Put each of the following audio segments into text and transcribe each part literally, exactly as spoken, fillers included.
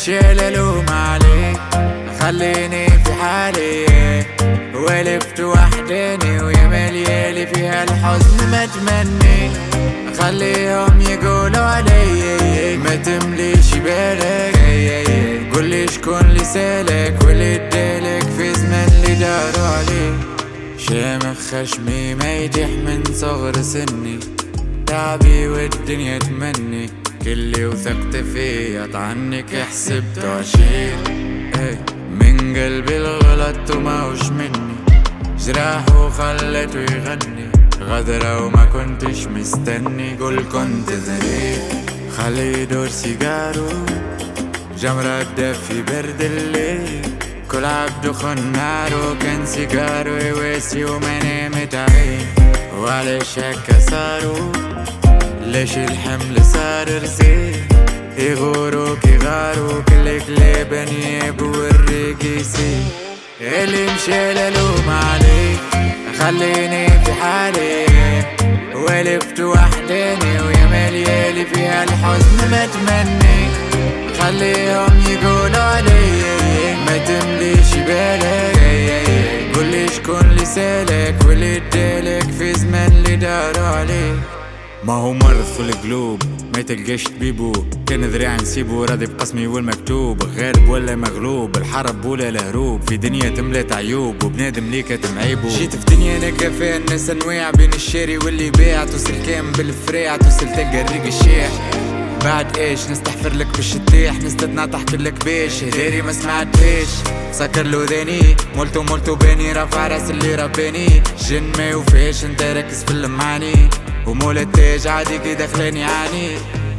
شيل الوم عليك خليني في حالي، ولفت وحداني ويا مليالي فيها الحزن ما تمني، خليهم يقولوا علي ما تمليش بالك، قولي شكون اللي سالك واللي ادالك في زمن اللي داروا عليك. شامخ خشمي ما يتيح من صغر سني، تعبي والدنيا تمني، كلي وثقت فيه عنك حسبته عشير، من قلبي الغلط وماهوش مني، جراح وخلته يغني، غدرة وما كنتش مستني، قول كنت ذريع خلي يدور سيجارو، جمرة تدفي برد الليل، كل عبد خنارو كان سيجارو يواسي وما نامت عين، وعليش هكا صارو ليش الحمل صار رزين، يغوروك يغاروك الكلاب انياب والرقيسي، اللي مشى للوم عليك خليني في حالي، ولفت وحداني ويا مليالي فيها الحزن ما تمني، خليهم يقولوا علي ما تمليش بالك، قولي شكون اللي سالك واللي ادالك في زمن اللي داروا عليك. ما هو مرض في القلوب ما تلقاش طبيبو، كان ذريع نسيبو راضي بقسمي والمكتوب، غالب ولا مغلوب الحرب ولا الهروب، في دنيا تملات عيوب وبنادم ليك تمعيبو، جيت في دنيا نلقى فيها الناس انواع بين الشاري واللي باع، توصل كام بالفراع توصل تلقى الريق الشيح، بعد ايش نستحفر لك باش تطيح، نستدنا تحكي لك بيش هداري ما سمعتهاش، سكر له ذاني مولتو مولتو باني رافع راس اللي رباني، جن ما يوفيش انت ركز في المعاني، ومول التاج عادي كي دخلاني عاني،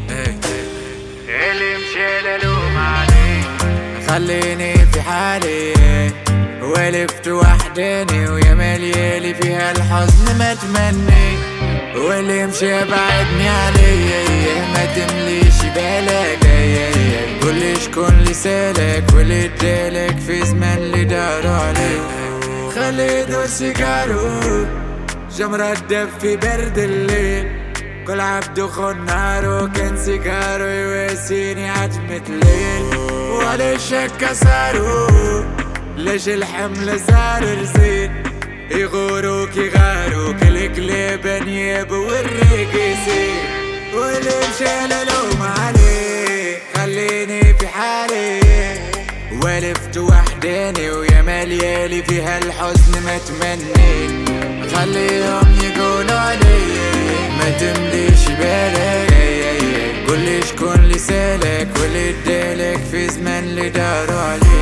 اللي مشى للوم عليك خليني في حالي، ولفت وحداني ويا مليالي فيها الحزن ما تمني، واللي مشى بعدني علي ما تمليش بالك، قولي شكون اللي سالك واللي ادالك في زمن اللي داروا عليك، خلي يدور سيجارو جمرة تدفي برد الليل، كل عبد خنارو كان سيجارو يواسيني عتمة ليل، وليش هكا صارو ليش الحمل صار رزين، يغوروك يغاروك الكلاب انياب والرقيسين، واللي مشى للوم عليه خليني في حالي، ولفت وحداني ويا مليالي فيها الحزن ما تمني، خليهم يقولوا علي ما تمليش بالك، قولي شكون اللي سالك واللي ادالك في زمن اللي داروا عليك.